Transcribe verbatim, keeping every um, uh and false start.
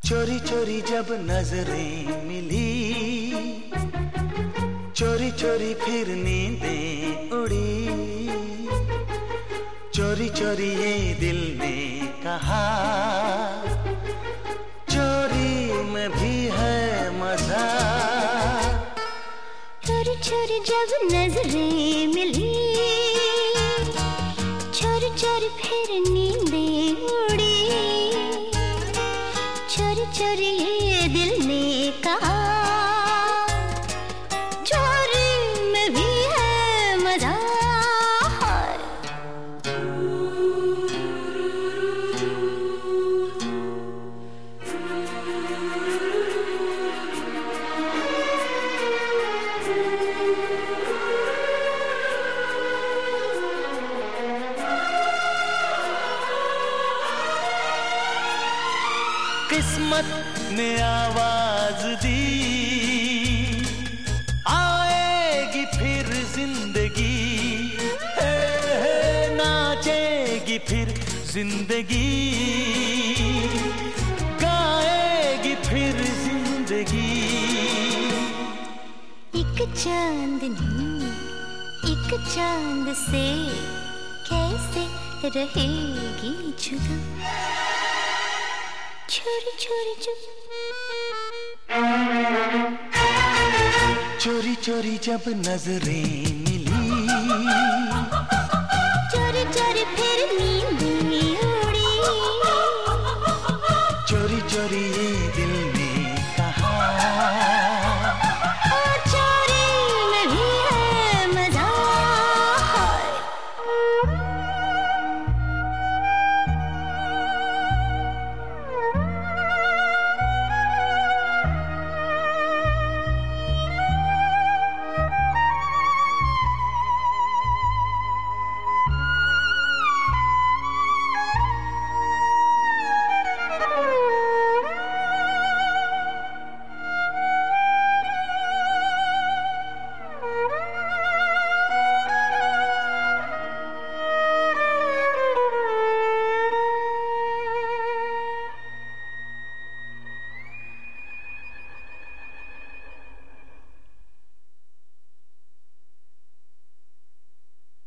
चोरी चोरी जब नजरें मिली, चोरी चोरी फिर नींदें उड़ी, चोरी चोरी ये दिल ने कहा, चोरी में भी है मजा। चोरी चोरी जब नजरें मिली, चोरी चोरी फिर नींदें उड़ी, चोरी चोरी ये दिल ने कहा, चोरी में भी है मजा। किस्मत ने आवाज दी, आएगी फिर जिंदगी, हे हे नाचेगी फिर जिंदगी, गाएगी फिर जिंदगी। एक चांदनी एक चांद से कैसे रहेगी जुदा, चोरी चोरी जब चोरी चोरी जब नजरें मिली,